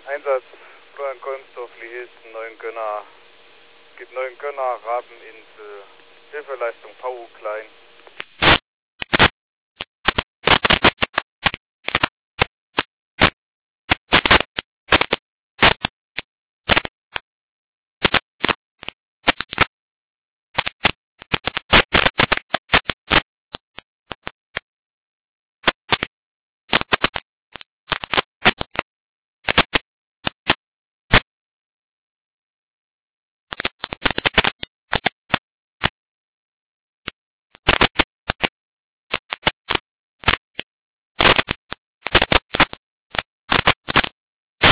Einsatz Florian Kolmsdorf, Lihisten, Neuengönner. Geht Neuengönner, Rabeninsel. Hilfeleistung VU klein.